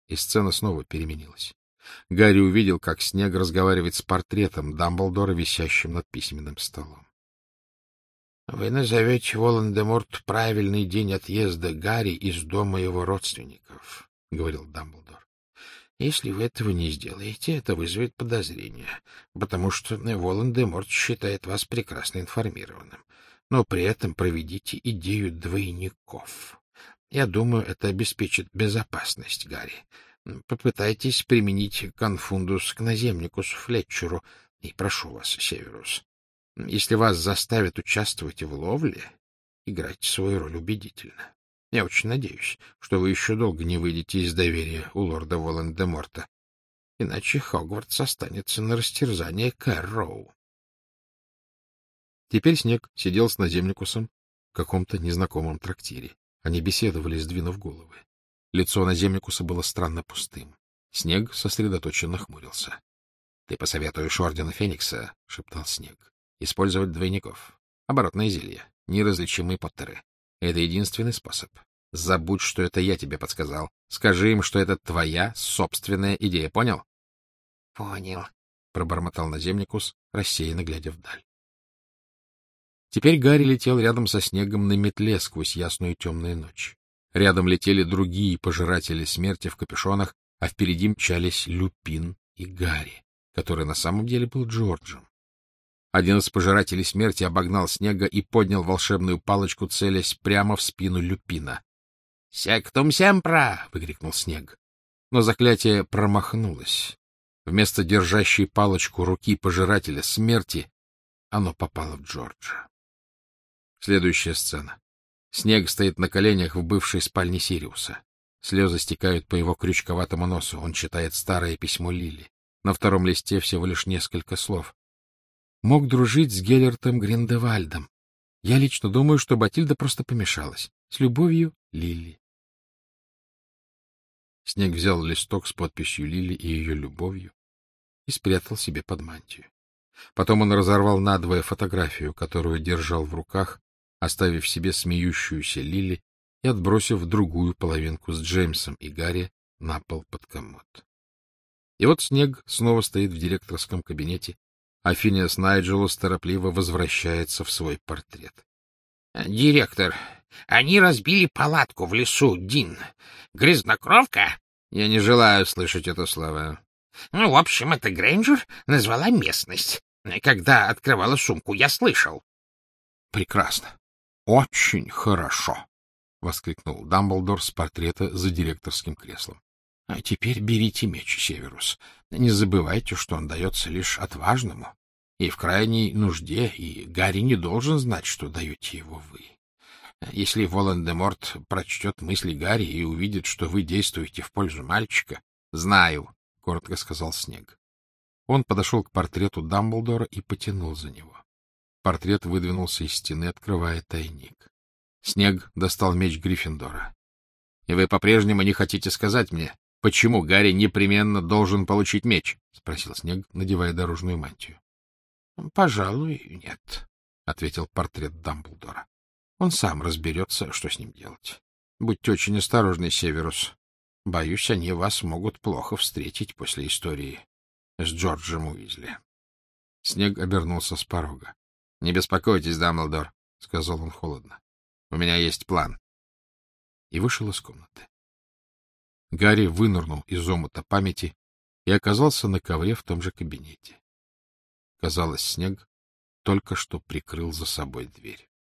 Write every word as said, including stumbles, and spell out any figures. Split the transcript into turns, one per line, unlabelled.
и сцена снова переменилась. Гарри увидел, как Снег разговаривает с портретом Дамблдора, висящим над письменным столом. — Вы назовете Волан-де-Морт правильный день отъезда Гарри из дома его родственников, — говорил Дамблдор. — Если вы этого не сделаете, это вызовет подозрения, потому что Волан-де-Морт считает вас прекрасно информированным. Но при этом проведите идею двойников. Я думаю, это обеспечит безопасность Гарри. Попытайтесь применить конфундус к наземникусу Флетчеру, и прошу вас, Северус, если вас заставят участвовать в ловле, играйте свою роль убедительно. Я очень надеюсь, что вы еще долго не выйдете из доверия у лорда Волан-де-Морта, иначе Хогвартс останется на растерзание Кэрроу. Теперь Снег сидел с наземникусом в каком-то незнакомом трактире. Они беседовали, сдвинув головы. Лицо наземникуса было странно пустым. Снег сосредоточенно хмурился. — Ты посоветуешь ордену Феникса, — шептал Снег, — использовать двойников. Оборотное зелье, неразличимые поттеры. Это единственный способ. Забудь, что это я тебе подсказал. Скажи им, что это твоя собственная идея. Понял? — Понял, — пробормотал наземникус, рассеянно глядя вдаль. Теперь Гарри летел рядом со Снегом на метле сквозь ясную темную ночь. Рядом летели другие пожиратели смерти в капюшонах, а впереди мчались Люпин и Гарри, который на самом деле был Джорджем. Один из пожирателей смерти обогнал Снега и поднял волшебную палочку, целясь прямо в спину Люпина. — Сектум семпра! — выкрикнул Снег. Но заклятие промахнулось. Вместо держащей палочку руки пожирателя смерти оно попало в Джорджа. Следующая сцена. Снег стоит на коленях в бывшей спальне Сириуса. Слезы стекают по его крючковатому носу. Он читает старое письмо Лили. На втором листе всего лишь несколько слов. Мог дружить с Геллертом Гриндевальдом. Я лично думаю, что Батильда просто помешалась. С любовью, Лили. Снег взял листок с подписью Лили и ее любовью и спрятал себе под мантию. Потом он разорвал надвое фотографию, которую держал в руках, оставив себе смеющуюся Лили и отбросив другую половинку с Джеймсом и Гарри на пол под комод. И вот Снег снова стоит в директорском кабинете, а Финиас Найджелус торопливо возвращается в свой портрет. — Директор, они разбили палатку в лесу, Дин. Грязнокровка? — Я не желаю слышать это слово. — Ну, в общем, это Грейнджер назвала местность. Когда открывала сумку, я слышал. — Прекрасно. Очень хорошо, — воскликнул Дамблдор с портрета за директорским креслом. — А теперь берите меч, Северус. Не забывайте, что он дается лишь отважному и в крайней нужде, и Гарри не должен знать, что даете его вы. Если Волан-де-Морт прочтет мысли Гарри и увидит, что вы действуете в пользу мальчика... — Знаю, — коротко сказал Снег. Он подошел к портрету Дамблдора и потянул за него. Портрет выдвинулся из стены, открывая тайник. Снег достал меч Гриффиндора. — И вы по-прежнему не хотите сказать мне, почему Гарри непременно должен получить меч? — спросил Снег, надевая дорожную мантию. — Пожалуй, нет, — ответил портрет Дамблдора. — Он сам разберется, что с ним делать. Будьте очень осторожны, Северус. Боюсь, они вас могут плохо встретить после истории с Джорджем Уизли. Снег обернулся с порога. — Не беспокойтесь, Дамблдор, — сказал он холодно. — У меня есть план. И вышел из комнаты. Гарри вынырнул из омута памяти и оказался на ковре в том же кабинете. Казалось, Снег только что прикрыл за собой дверь.